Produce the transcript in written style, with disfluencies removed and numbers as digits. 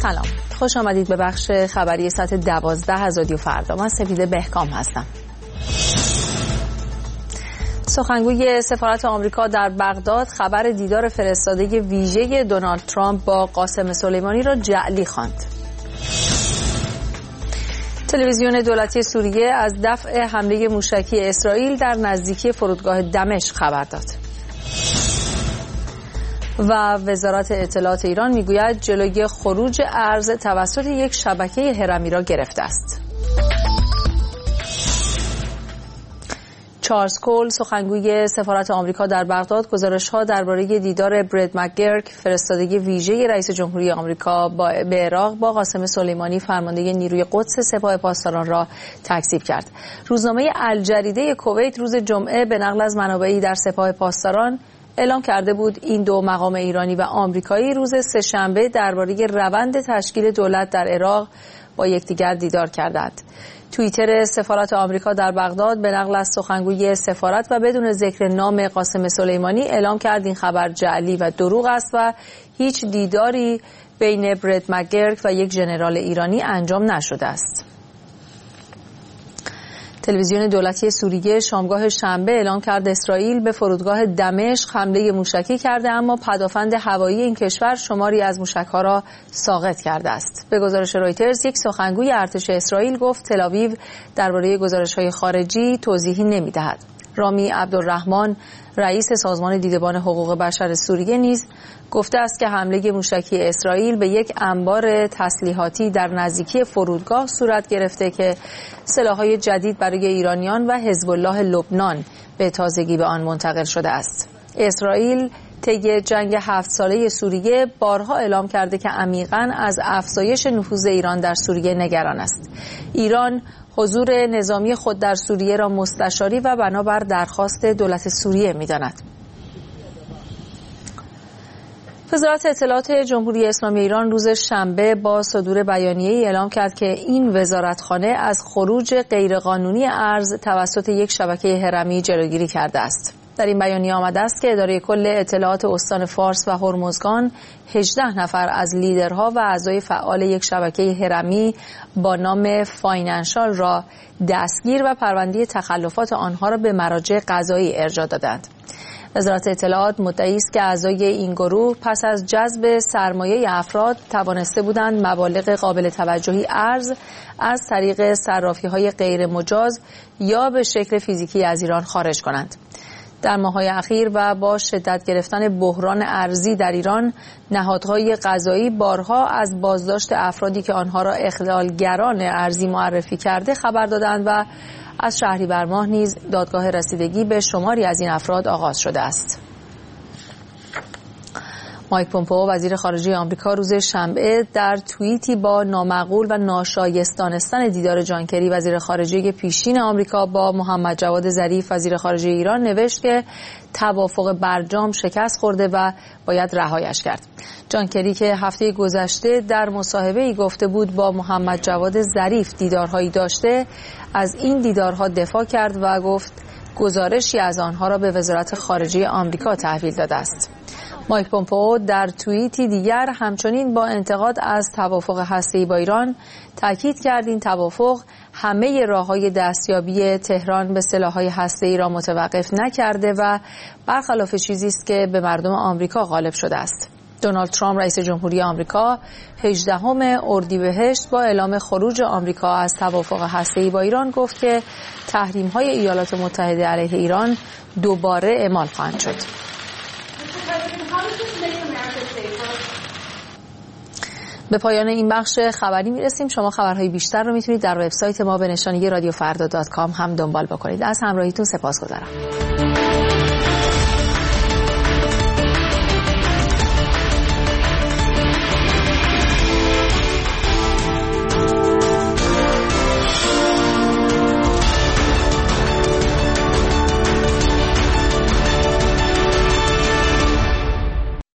سلام، خوش آمدید به بخش خبری ساعت 12 از رادیو فردا. من سپیده بهکام هستم. سخنگوی سفارت آمریکا در بغداد خبر دیدار فرستاده ویژه دونالد ترامپ با قاسم سلیمانی را جعلی خواند. تلویزیون دولتی سوریه از دفع حمله موشکی اسرائیل در نزدیکی فرودگاه دمشق خبر داد. و وزارت اطلاعات ایران میگوید جلوی خروج ارز توسط یک شبکه هرمی را گرفته است. چارلز کول، سخنگوی سفارت آمریکا در بغداد، گزارش‌ها درباره دیدار برد مکگرک، فرستاده ویژه رئیس جمهوری آمریکا به عراق با قاسم سلیمانی، فرمانده نیروی قدس سپاه پاسداران را تکذیب کرد. روزنامه الجریده کویت روز جمعه به نقل از منابعی در سپاه پاسداران اعلام کرده بود این دو مقام ایرانی و آمریکایی روز سه‌شنبه درباره روند تشکیل دولت در عراق با یکدیگر دیدار کردند. توییتر سفارت آمریکا در بغداد به نقل از سخنگوی سفارت و بدون ذکر نام قاسم سلیمانی اعلام کرد این خبر جعلی و دروغ است و هیچ دیداری بین برد مکگرک و یک ژنرال ایرانی انجام نشده است. تلویزیون دولتی سوریه شامگاه شنبه اعلام کرد اسرائیل به فرودگاه دمشق حمله موشکی کرده، اما پدافند هوایی این کشور شماری از موشک‌ها را ساقط کرده است. به گزارش رویترز، یک سخنگوی ارتش اسرائیل گفت تل‌آویو درباره گزارش‌های خارجی توضیحی نمی‌دهد. رامی عبدالرحمن، رئیس سازمان دیدبان حقوق بشر سوریه، نیز گفته است که حمله موشکی اسرائیل به یک انبار تسلیحاتی در نزدیکی فرودگاه صورت گرفته که سلاح‌های جدید برای ایرانیان و حزب الله لبنان به تازگی به آن منتقل شده است. اسرائیل طی جنگ 7 ساله سوریه بارها اعلام کرده که عمیقاً از افزایش نفوذ ایران در سوریه نگران است. ایران حضور نظامی خود در سوریه را مستشاری و بنابر درخواست دولت سوریه می‌داند. وزارت اطلاعات جمهوری اسلامی ایران روز شنبه با صدور بیانیه‌ای اعلام کرد که این وزارتخانه از خروج غیرقانونی ارز توسط یک شبکه هرمی جلوگیری کرده است. در این بیانیه آمده است که اداره کل اطلاعات استان فارس و هرمزگان 18 نفر از لیدرها و اعضای فعال یک شبکه هرمی با نام فاینانشال را دستگیر و پرونده تخلفات آنها را به مراجع قضایی ارجاع دادند. وزارت اطلاعات مدعی است که اعضای این گروه پس از جذب سرمایه افراد توانسته بودند مبالغ قابل توجهی ارز از طریق صرافی‌های غیر مجاز یا به شکل فیزیکی از ایران خارج کنند. در ماه‌های اخیر و با شدت گرفتن بحران ارزی در ایران، نهادهای قضایی بارها از بازداشت افرادی که آنها را اخلالگران ارزی معرفی کرده خبر دادند و از شهریور ماه نیز دادگاه رسیدگی به شماری از این افراد آغاز شده است. مایک پومپئو، وزیر خارجه آمریکا، روز شنبه در توییتی با نامعقول و ناشایست دانستن دیدار جان کری، وزیر خارجه پیشین آمریکا، با محمد جواد ظریف، وزیر خارجه ایران، نوشت که توافق برجام شکست خورده و باید رهایش کرد. جان کری که هفته گذشته در مصاحبه‌ای گفته بود با محمد جواد ظریف دیدارهایی داشته، از این دیدارها دفاع کرد و گفت گزارشی از آنها را به وزارت خارجه آمریکا تحویل داده است. مایک پومپئو در توییتی دیگر همچنین با انتقاد از توافق هسته‌ای با ایران تاکید کرد این توافق همه راه‌های دستیابی تهران به سلاح‌های هسته‌ای را متوقف نکرده و برخلاف چیزی است که به مردم آمریکا غالب شده است. دونالد ترامپ، رئیس جمهوری آمریکا، 18 اردیبهشت با اعلام خروج آمریکا از توافق هسته‌ای با ایران گفت که تحریم‌های ایالات متحده علیه ایران دوباره اعمال خواهند شد. به پایان این بخش خبری میرسیم. شما خبرهای بیشتر رو میتونید در وبسایت ما به نشانی رادیوفردا.com هم دنبال بکنید. از همراهیتون سپاسگزارم.